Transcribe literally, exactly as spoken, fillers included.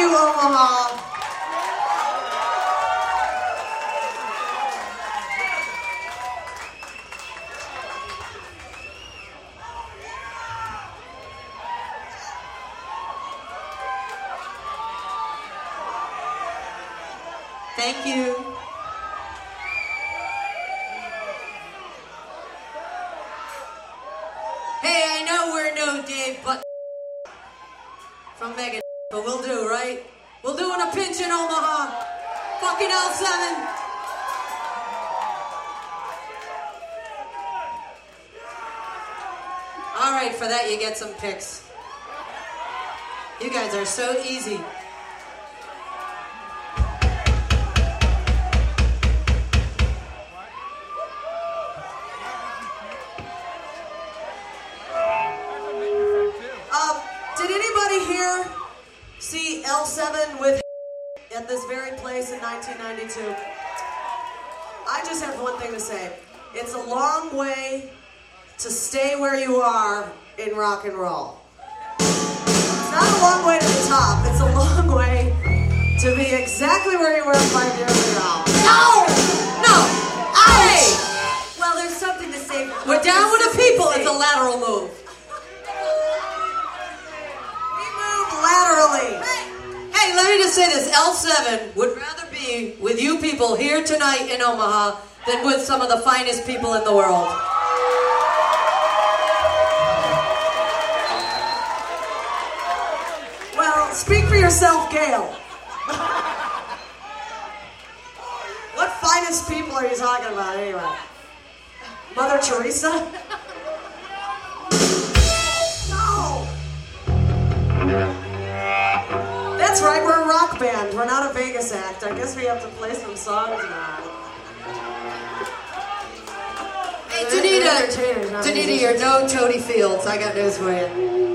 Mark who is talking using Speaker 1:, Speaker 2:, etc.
Speaker 1: you, Omaha. Thank you. Hey, I know we're no Dave but from Megan, but we'll do, right? We'll do in a pinch in Omaha. Fucking L seven. All right, for that you get some picks. You guys are so easy. See L seven with at this very place in nineteen ninety-two. I just have one thing to say. It's a long way to stay where you are in rock and roll. It's not a long way to the top. It's a long way to be exactly where you were five years ago. No! No! Ouch!
Speaker 2: Well, there's something to say.
Speaker 1: We're down with the people. It's a lateral move. Laterally. Hey, let me just say this. L seven would rather be with you people here tonight in Omaha than with some of the finest people in the world. Well, speak for yourself, Gail. What finest people are you talking about anyway? Mother Teresa? No. That's right, we're a rock band. We're not a Vegas act. I guess we have to play some songs now. Hey, Danita, Danita, you're no Jody Fields. I got news for you.